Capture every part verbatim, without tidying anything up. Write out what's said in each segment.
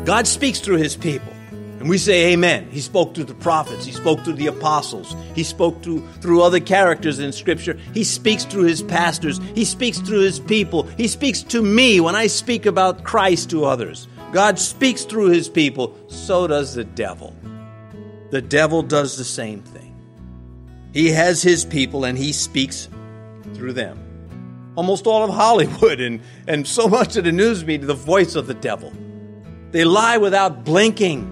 God speaks through his people. And we say amen. He spoke through the prophets. He spoke through the apostles. He spoke through, through other characters in Scripture. He speaks through his pastors. He speaks through his people. He speaks to me when I speak about Christ to others. God speaks through his people. So does the devil. The devil does the same thing. He has his people and he speaks through them. Almost all of Hollywood and, and so much of the news media, the voice of the devil. They lie without blinking.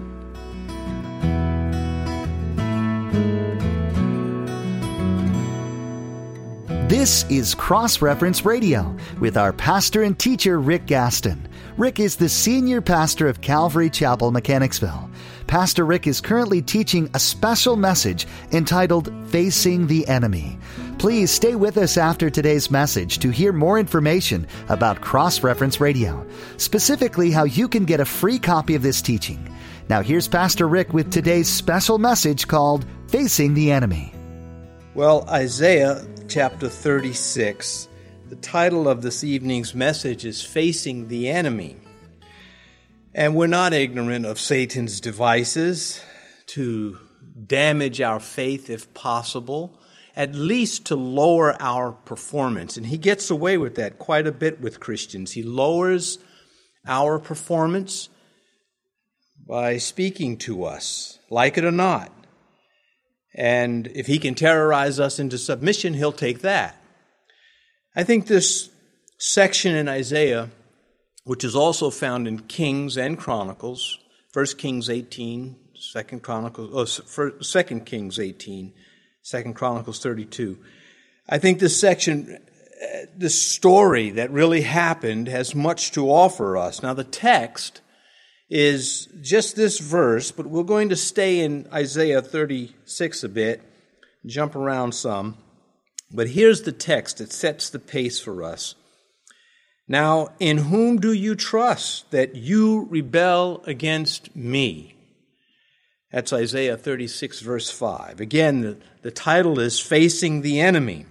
This is Cross Reference Radio with our pastor and teacher, Rick Gaston. Rick is the senior pastor of Calvary Chapel, Mechanicsville. Pastor Rick is currently teaching a special message entitled Facing the Enemy. Please stay with us after today's message to hear more information about Cross Reference Radio, specifically how you can get a free copy of this teaching. Now here's Pastor Rick with today's special message called Facing the Enemy. Well, Isaiah chapter thirty-six, the title of this evening's message is Facing the Enemy. And we're not ignorant of Satan's devices to damage our faith if possible, at least to lower our performance. And he gets away with that quite a bit with Christians. He lowers our performance by speaking to us, like it or not. And if he can terrorize us into submission, he'll take that. I think this section in Isaiah, which is also found in Kings and Chronicles, First Kings eighteen, Second Chronicles, oh, Second Kings eighteen, Second Chronicles thirty-two. I think this section, this story that really happened, has much to offer us. Now, the text is just this verse, but we're going to stay in Isaiah thirty-six a bit, jump around some. But here's the text that sets the pace for us. Now, in whom do you trust that you rebel against me? That's Isaiah thirty-six, verse five. Again, the, the title is Facing the Enemy.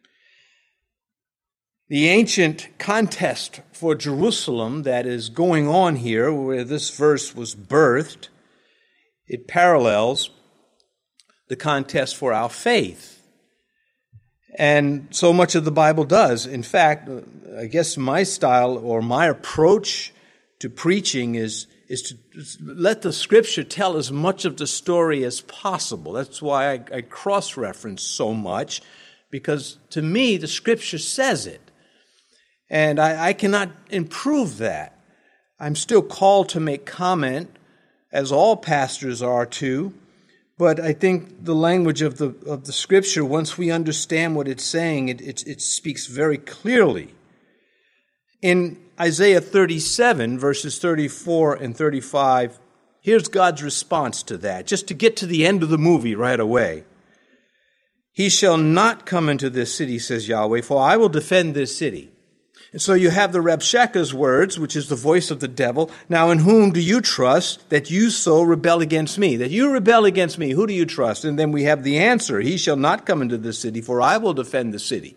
The ancient contest for Jerusalem that is going on here, where this verse was birthed, it parallels the contest for our faith. And so much of the Bible does. In fact, I guess my style or my approach to preaching is, is to let the Scripture tell as much of the story as possible. That's why I, I cross-reference so much, because to me, the Scripture says it. And I, I cannot improve that. I'm still called to make comment, as all pastors are too, but I think the language of the of the Scripture, once we understand what it's saying, it, it, it speaks very clearly. In Isaiah thirty-seven, verses thirty-four and thirty-five, here's God's response to that, just to get to the end of the movie right away. He shall not come into this city, says Yahweh, for I will defend this city. And so you have the Rabshakeh's words, which is the voice of the devil. Now, in whom do you trust that you so rebel against me? That you rebel against me, who do you trust? And then we have the answer, he shall not come into this city, for I will defend the city.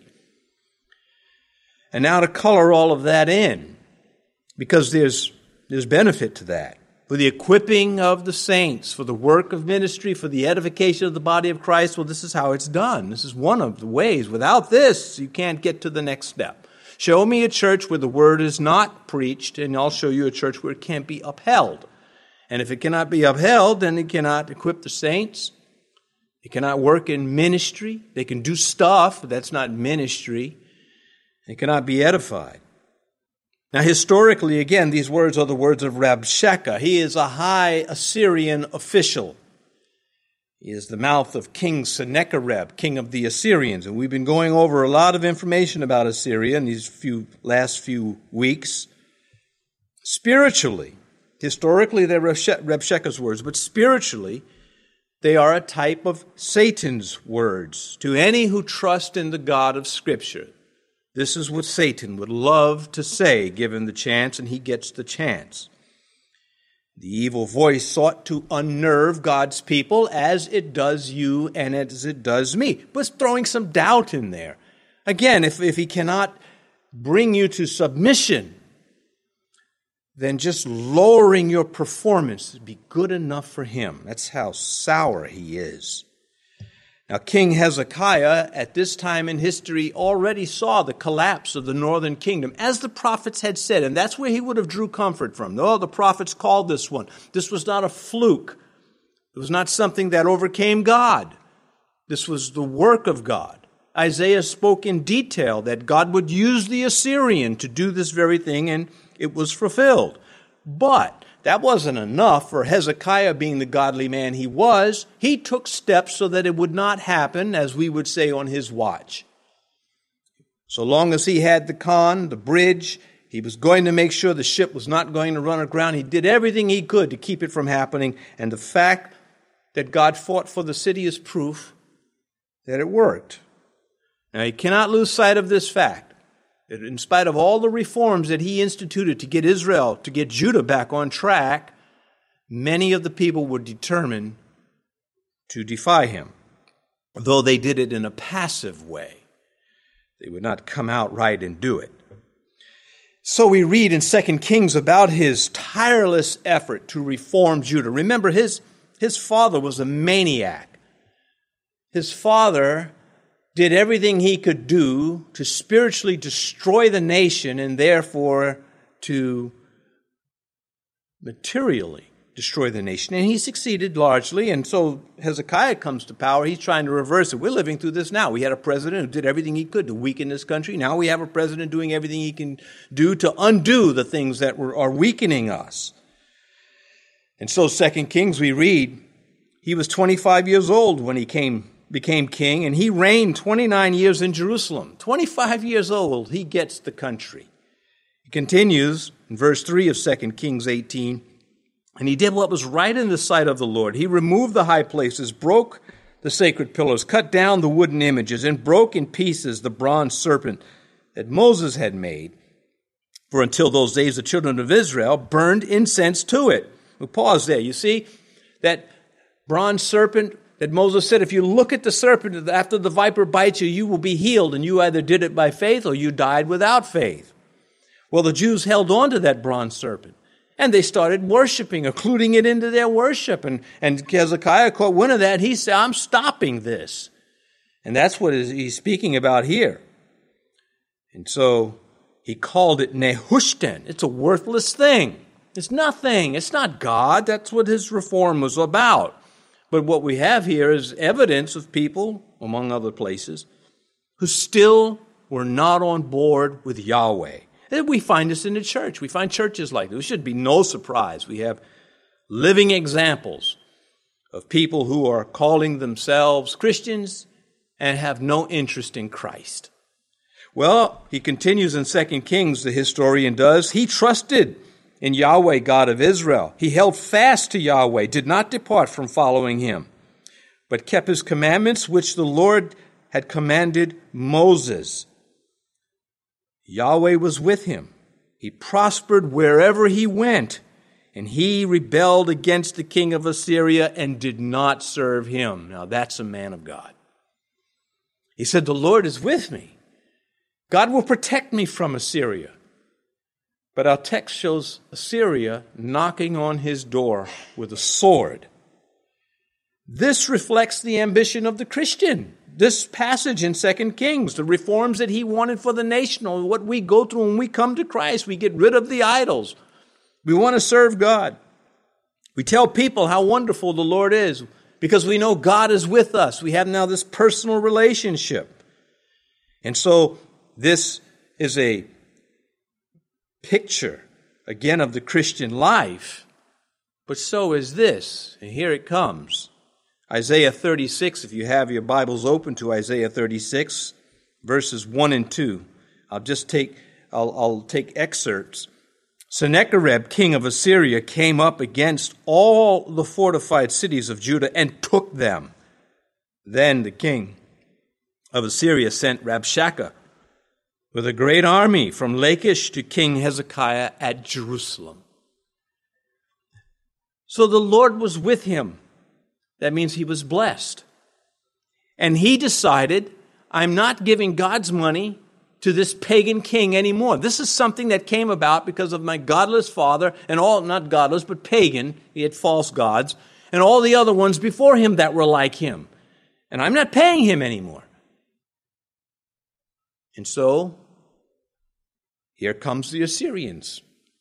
And now to color all of that in, because there's, there's benefit to that. For the equipping of the saints, for the work of ministry, for the edification of the body of Christ, well, this is how it's done. This is one of the ways. Without this, you can't get to the next step. Show me a church where the word is not preached, and I'll show you a church where it can't be upheld. And if it cannot be upheld, then it cannot equip the saints. It cannot work in ministry. They can do stuff, but that's not ministry. It cannot be edified. Now, historically, again, these words are the words of Rabshakeh. He is a high Assyrian official. He is the mouth of King Sennacherib, king of the Assyrians. And we've been going over a lot of information about Assyria in these few last few weeks. Spiritually, historically, they're Rabshakeh's words, but spiritually, they are a type of Satan's words. To any who trust in the God of Scripture, this is what Satan would love to say, given the chance, and he gets the chance. The evil voice sought to unnerve God's people as it does you and as it does me. But it's throwing some doubt in there. Again, if, if he cannot bring you to submission, then just lowering your performance would be good enough for him. That's how sour he is. Now, King Hezekiah, at this time in history, already saw the collapse of the northern kingdom, as the prophets had said, and that's where he would have drew comfort from. No, the prophets called this one. This was not a fluke. It was not something that overcame God. This was the work of God. Isaiah spoke in detail that God would use the Assyrian to do this very thing, and it was fulfilled. But that wasn't enough for Hezekiah, being the godly man he was. He took steps so that it would not happen, as we would say, on his watch. So long as he had the con, the bridge, he was going to make sure the ship was not going to run aground. He did everything he could to keep it from happening. And the fact that God fought for the city is proof that it worked. Now, you cannot lose sight of this fact. In spite of all the reforms that he instituted to get Israel, to get Judah back on track, many of the people were determined to defy him, though they did it in a passive way. They would not come out right and do it. So we read in Second Kings about his tireless effort to reform Judah. Remember, his, his father was a maniac. His father did everything he could do to spiritually destroy the nation and therefore to materially destroy the nation. And he succeeded largely. And so Hezekiah comes to power. He's trying to reverse it. We're living through this now. We had a president who did everything he could to weaken this country. Now we have a president doing everything he can do to undo the things that were, are weakening us. And so Second Kings, we read, he was twenty-five years old when he came became king, and he reigned twenty-nine years in Jerusalem. twenty-five years old, he gets the country. He continues in verse three of Second Kings eighteen, and he did what was right in the sight of the Lord. He removed the high places, broke the sacred pillars, cut down the wooden images, and broke in pieces the bronze serpent that Moses had made. For until those days, the children of Israel burned incense to it. We'll pause there. You see, that bronze serpent that Moses said, if you look at the serpent after the viper bites you, you will be healed. And you either did it by faith or you died without faith. Well, the Jews held on to that bronze serpent. And they started worshiping, including it into their worship. And, and Hezekiah caught wind of that. He said, I'm stopping this. And that's what he's speaking about here. And so he called it Nehushtan. It's a worthless thing. It's nothing. It's not God. That's what his reform was about. But what we have here is evidence of people, among other places, who still were not on board with Yahweh. And we find this in the church. We find churches like this. It should be no surprise. We have living examples of people who are calling themselves Christians and have no interest in Christ. Well, he continues in Second Kings, the historian does. He trusted in Yahweh, God of Israel. He held fast to Yahweh, did not depart from following him, but kept his commandments, which the Lord had commanded Moses. Yahweh was with him. He prospered wherever he went, and he rebelled against the king of Assyria and did not serve him. Now that's a man of God. He said, the Lord is with me. God will protect me from Assyria. But our text shows Assyria knocking on his door with a sword. This reflects the ambition of the Christian. This passage in Second Kings, the reforms that he wanted for the nation, or what we go through when we come to Christ, we get rid of the idols. We want to serve God. We tell people how wonderful the Lord is because we know God is with us. We have now this personal relationship. And so this is a picture, again, of the Christian life, but so is this. And here it comes. Isaiah thirty-six, if you have your Bibles open to Isaiah thirty-six, verses one and two. I'll just take, I'll, I'll take excerpts. Sennacherib, king of Assyria, came up against all the fortified cities of Judah and took them. Then the king of Assyria sent Rabshakeh with a great army from Lachish to King Hezekiah at Jerusalem. So the Lord was with him. That means he was blessed. And he decided, I'm not giving God's money to this pagan king anymore. This is something that came about because of my godless father and all, not godless, but pagan. He had false gods and all the other ones before him that were like him. And I'm not paying him anymore. And so, here comes the Assyrians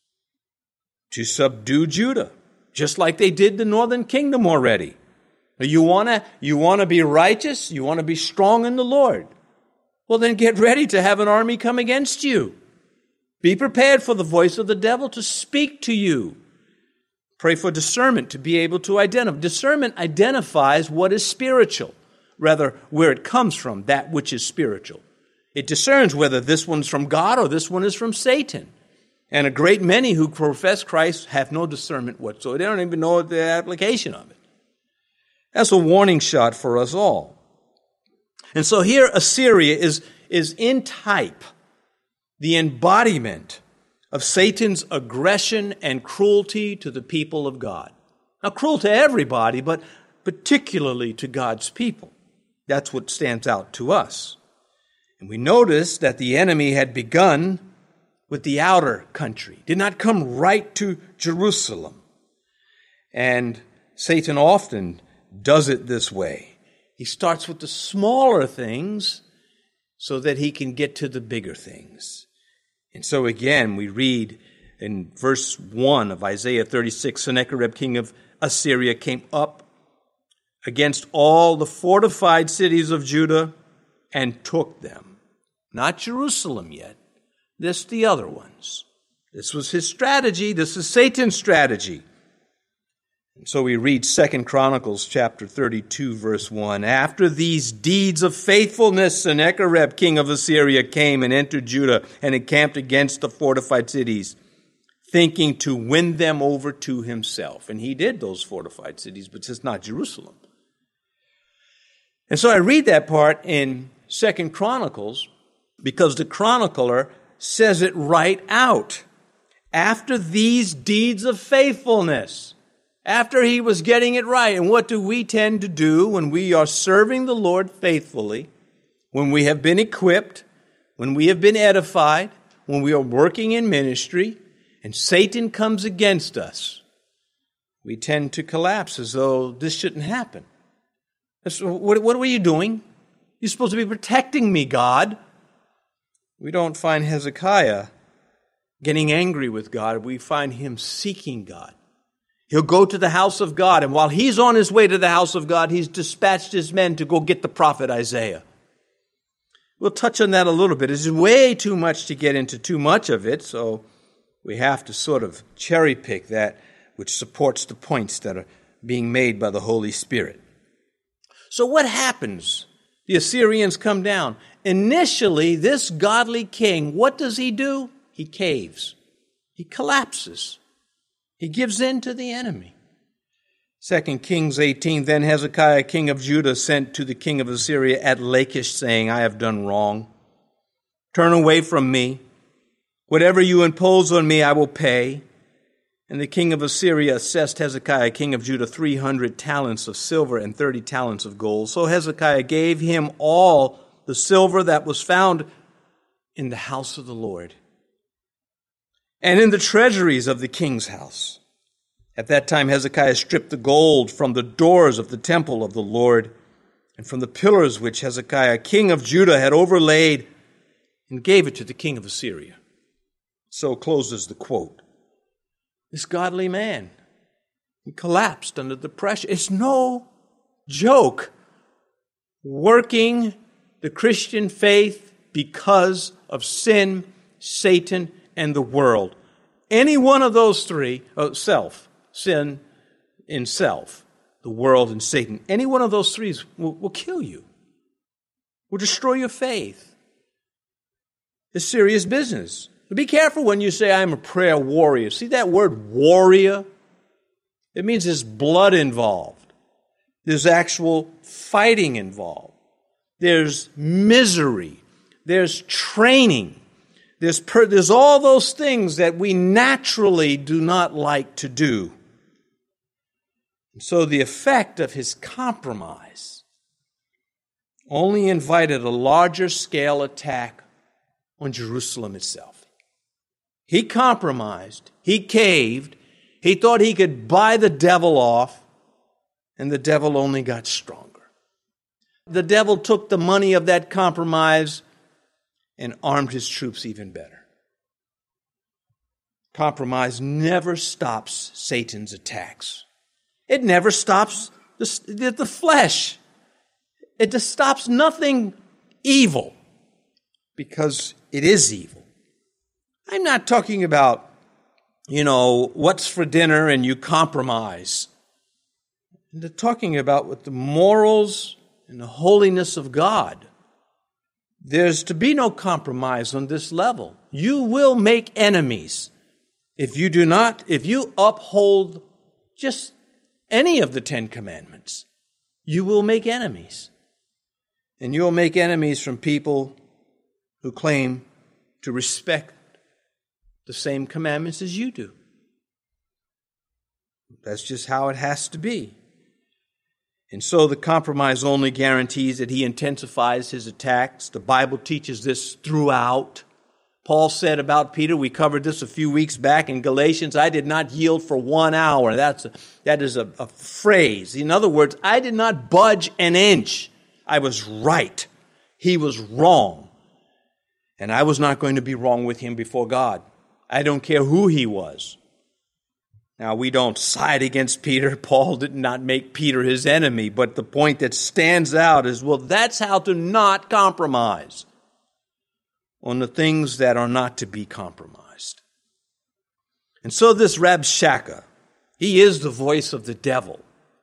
to subdue Judah, just like they did the northern kingdom already. You want to you want to be righteous? You want to be strong in the Lord? Well, then get ready to have an army come against you. Be prepared for the voice of the devil to speak to you. Pray for discernment to be able to identify. Discernment identifies what is spiritual, rather where it comes from, that which is spiritual. It discerns whether this one's from God or this one is from Satan. And a great many who profess Christ have no discernment whatsoever. They don't even know the application of it. That's a warning shot for us all. And so here Assyria is, is in type, the embodiment of Satan's aggression and cruelty to the people of God. Now, cruel to everybody, but particularly to God's people. That's what stands out to us. And we notice that the enemy had begun with the outer country, did not come right to Jerusalem. And Satan often does it this way. He starts with the smaller things so that he can get to the bigger things. And so again, we read in verse one of Isaiah thirty-six, Sennacherib, king of Assyria, came up against all the fortified cities of Judah and took them. Not Jerusalem yet. This the other ones. This was his strategy. This is Satan's strategy. And so we read Second Chronicles chapter thirty-two, verse one. After these deeds of faithfulness, Sennacherib, king of Assyria, came and entered Judah and encamped against the fortified cities, thinking to win them over to himself. And he did those fortified cities, but it's not Jerusalem. And so I read that part in Second Chronicles because the chronicler says it right out. After these deeds of faithfulness, after he was getting it right. And what do we tend to do when we are serving the Lord faithfully, when we have been equipped, when we have been edified, when we are working in ministry, and Satan comes against us? We tend to collapse as though this shouldn't happen. What, what were you doing? You're supposed to be protecting me, God. We don't find Hezekiah getting angry with God. We find him seeking God. He'll go to the house of God, and while he's on his way to the house of God, he's dispatched his men to go get the prophet Isaiah. We'll touch on that a little bit. It's way too much to get into too much of it, so we have to sort of cherry pick that which supports the points that are being made by the Holy Spirit. So what happens? The Assyrians come down. Initially, this godly king, what does he do? He caves. He collapses. He gives in to the enemy. Second Kings eighteen, then Hezekiah, king of Judah, sent to the king of Assyria at Lachish, saying, I have done wrong. Turn away from me. Whatever you impose on me, I will pay. And the king of Assyria assessed Hezekiah, king of Judah, three hundred talents of silver and thirty talents of gold. So Hezekiah gave him all the silver that was found in the house of the Lord and in the treasuries of the king's house. At that time, Hezekiah stripped the gold from the doors of the temple of the Lord and from the pillars which Hezekiah, king of Judah, had overlaid, and gave it to the king of Assyria. So closes the quote. This godly man, he collapsed under the pressure. It's no joke working the Christian faith because of sin, Satan, and the world. Any one of those three, uh, self, sin in self, the world, and Satan, any one of those three will, will kill you, will destroy your faith. It's serious business. Be careful when you say, I'm a prayer warrior. See that word warrior? It means there's blood involved. There's actual fighting involved. There's misery. There's training. There's, per, there's all those things that we naturally do not like to do. And so the effect of his compromise only invited a larger scale attack on Jerusalem itself. He compromised. He caved. He thought he could buy the devil off, and the devil only got stronger. The devil took the money of that compromise and armed his troops even better. Compromise never stops Satan's attacks. It never stops the, the flesh. It just stops nothing evil, because it is evil. I'm not talking about, you know, what's for dinner and you compromise. I'm talking about with the morals and the holiness of God. There's to be no compromise on this level. You will make enemies. If you do not, if you uphold just any of the Ten Commandments, you will make enemies. And you will make enemies from people who claim to respect the same commandments as you do. That's just how it has to be. And so the compromise only guarantees that he intensifies his attacks. The Bible teaches this throughout. Paul said about Peter, we covered this a few weeks back in Galatians, I did not yield for one hour. That's a, that is a, a phrase. In other words, I did not budge an inch. I was right. He was wrong. And I was not going to be wrong with him before God. I don't care who he was. Now, we don't side against Peter. Paul did not make Peter his enemy. But the point that stands out is, well, that's how to not compromise on the things that are not to be compromised. And so this Rabshakeh, he is the voice of the devil,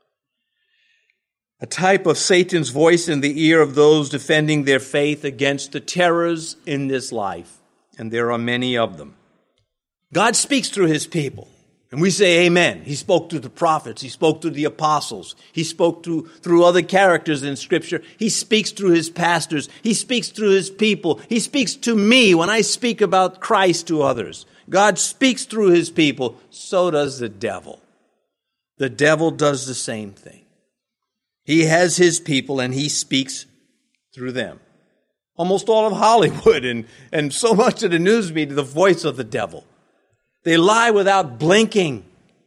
a type of Satan's voice in the ear of those defending their faith against the terrors in this life. And there are many of them. God speaks through his people. And we say amen. He spoke through the prophets. He spoke through the apostles. He spoke through, through other characters in Scripture. He speaks through his pastors. He speaks through his people. He speaks to me when I speak about Christ to others. God speaks through his people. So does the devil. The devil does the same thing. He has his people and he speaks through them. Almost all of Hollywood and, and so much of the news media, the voice of the devil. They lie without blinking.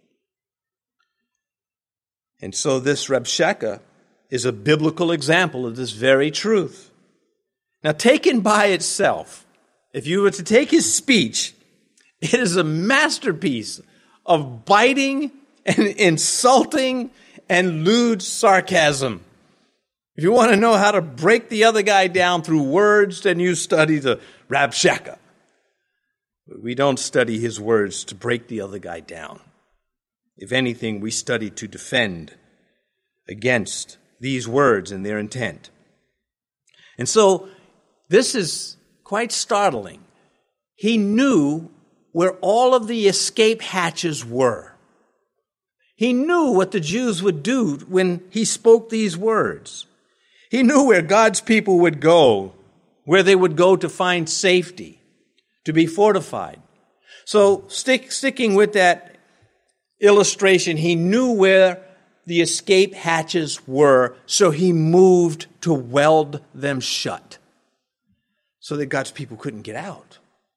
And so this Rabshakeh is a biblical example of this very truth. Now, taken by itself, if you were to take his speech, it is a masterpiece of biting and insulting and lewd sarcasm. If you want to know how to break the other guy down through words, then you study the Rabshakeh. We don't study his words to break the other guy down. If anything, we study to defend against these words and their intent. And so, this is quite startling. He knew where all of the escape hatches were. He knew what the Jews would do when he spoke these words. He knew where God's people would go, where they would go to find safety, to be fortified. So stick, sticking with that illustration, he knew where the escape hatches were, so he moved to weld them shut so that God's people couldn't get out.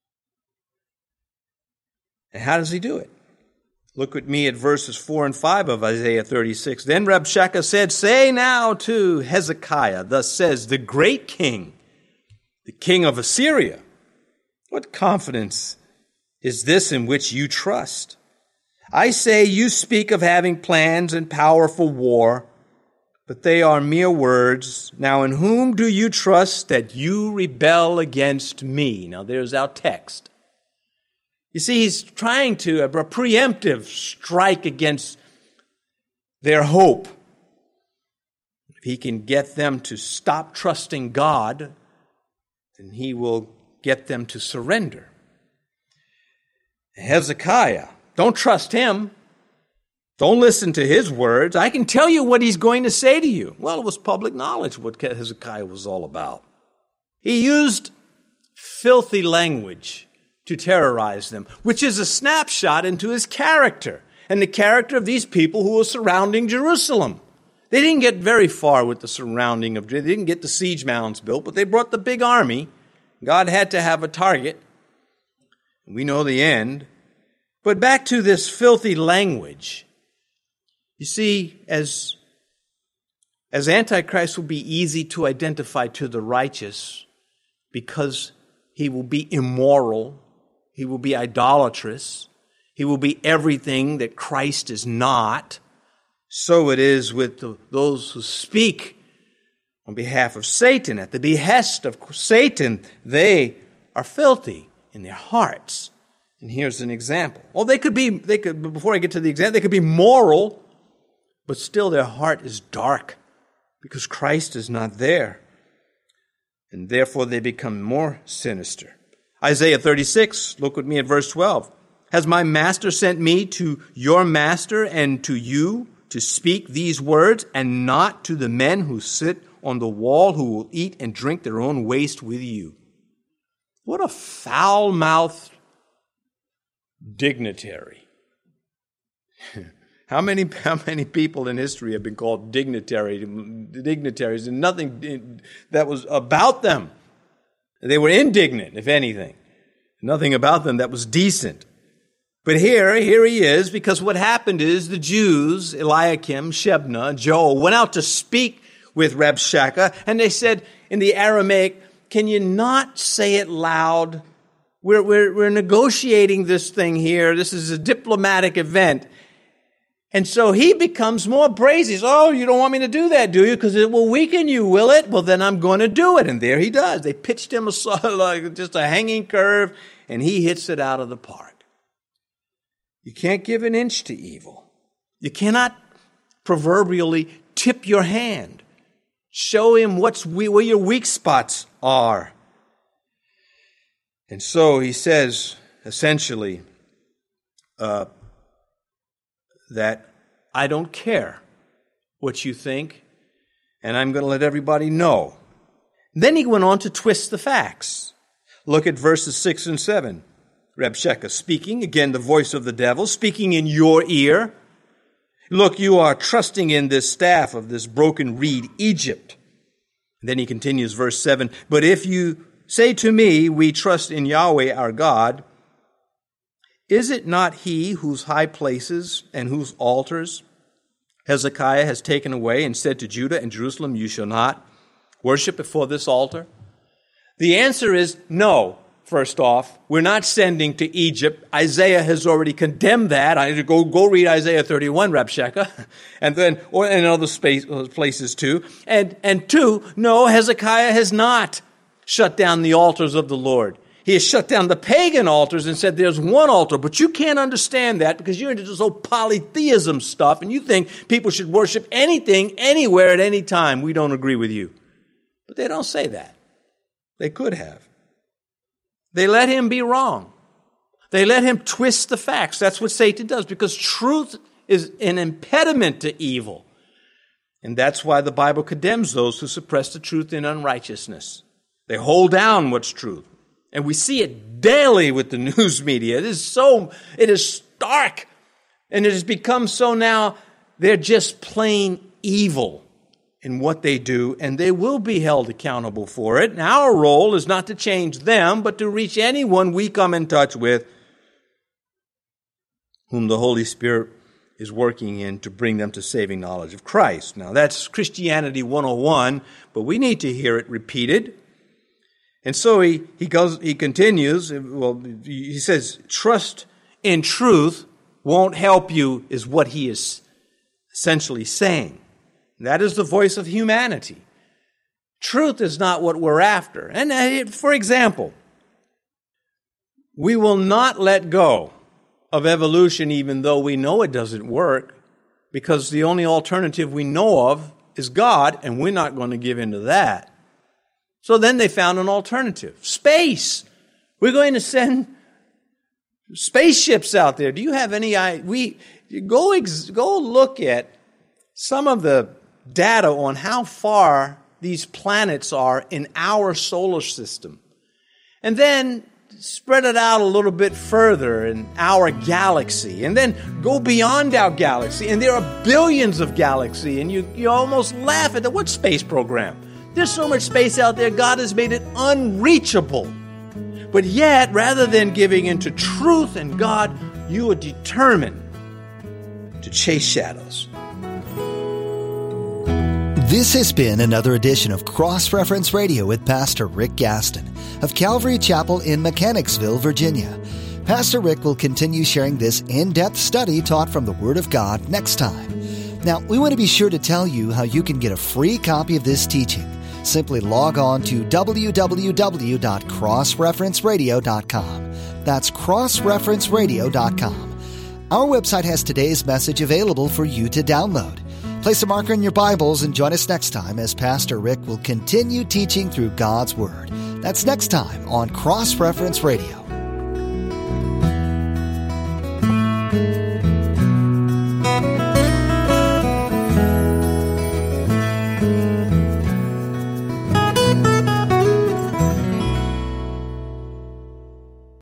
And how does he do it? Look with me at verses four and five of Isaiah thirty-six. Then Rabshakeh said, say now to Hezekiah, thus says the great king, the king of Assyria, what confidence is this in which you trust? I say you speak of having plans and power for war, but they are mere words. Now in whom do you trust that you rebel against me? Now there's our text. You see, he's trying to, a preemptive strike against their hope. If he can get them to stop trusting God, then he will get them to surrender. Hezekiah, don't trust him. Don't listen to his words. I can tell you what he's going to say to you. Well, it was public knowledge what Hezekiah was all about. He used filthy language to terrorize them, which is a snapshot into his character and the character of these people who were surrounding Jerusalem. They didn't get very far with the surrounding of, they didn't get the siege mounds built, but they brought the big army. God had to have a target. We know the end. But back to this filthy language. You see, as, as Antichrist will be easy to identify to the righteous because he will be immoral, he will be idolatrous, he will be everything that Christ is not. So it is with the, those who speak on behalf of Satan. At the behest of Satan, they are filthy in their hearts. And here's an example. Well, they could be, they could, before I get to the example, they could be moral, but still their heart is dark because Christ is not there. And therefore they become more sinister. Isaiah thirty-six, look with me at verse twelve. Has my master sent me to your master and to you to speak these words, and not to the men who sit on the wall, who will eat and drink their own waste with you? What a foul-mouthed dignitary. How many, how many people in history have been called dignitary, dignitaries, and nothing that was about them? They were indignant, if anything. Nothing about them that was decent. But here, here he is, because what happened is the Jews, Eliakim, Shebna, Joel, went out to speak with Rabshakeh, and they said in the Aramaic, can you not say it loud? We're, we're, we're negotiating this thing here. This is a diplomatic event. And so he becomes more brazen. He says, oh, you don't want me to do that, do you? Because it will weaken you, will it? Well, then I'm going to do it. And there he does. They pitched him a, like just a hanging curve, and he hits it out of the park. You can't give an inch to evil. You cannot proverbially tip your hand. Show him what's we, where your weak spots are. And so he says, essentially, uh, that I don't care what you think, and I'm going to let everybody know. Then he went on to twist the facts. Look at verses six and seven. Rabshakeh speaking, again the voice of the devil, speaking in your ear. Look, you are trusting in this staff of this broken reed, Egypt. Then he continues, verse seven, but if you say to me, we trust in Yahweh our God, is it not he whose high places and whose altars Hezekiah has taken away and said to Judah and Jerusalem, you shall not worship before this altar? The answer is no. First off, we're not sending to Egypt. Isaiah has already condemned that. I go go read Isaiah thirty-one, Rabshakeh, and then or in other space, places too. And and two, no, Hezekiah has not shut down the altars of the Lord. He has shut down the pagan altars and said there's one altar, but you can't understand that because you're into this whole polytheism stuff, and you think people should worship anything, anywhere, at any time. We don't agree with you. But they don't say that. They could have. They let him be wrong. They let him twist the facts. That's what Satan does, because truth is an impediment to evil. And that's why the Bible condemns those who suppress the truth in unrighteousness. They hold down what's truth. And we see it daily with the news media. It is so, it is stark. And it has become so now, they're just plain evil in what they do, and they will be held accountable for it. And our role is not to change them, but to reach anyone we come in touch with whom the Holy Spirit is working in to bring them to saving knowledge of Christ. Now, that's Christianity one oh one, but we need to hear it repeated. And so he, he goes, he continues, well, he says, trust in truth won't help you, is what he is essentially saying. That is the voice of humanity. Truth is not what we're after. And uh, for example, we will not let go of evolution even though we know it doesn't work, because the only alternative we know of is God, and we're not going to give in to that. So then they found an alternative. Space. We're going to send spaceships out there. Do you have any idea? We, go, ex, go look at some of the data on how far these planets are in our solar system. And then spread it out a little bit further in our galaxy. And then go beyond our galaxy. And there are billions of galaxies. And you, you almost laugh at the, what space program? There's so much space out there, God has made it unreachable. But yet, rather than giving into truth and God, you are determined to chase shadows. This has been another edition of Cross Reference Radio with Pastor Rick Gaston of Calvary Chapel in Mechanicsville, Virginia. Pastor Rick will continue sharing this in-depth study taught from the Word of God next time. Now, we want to be sure to tell you how you can get a free copy of this teaching. Simply log on to w w w dot cross reference radio dot com. That's cross reference radio dot com. Our website has today's message available for you to download. Place a marker in your Bibles and join us next time as Pastor Rick will continue teaching through God's Word. That's next time on Cross Reference Radio.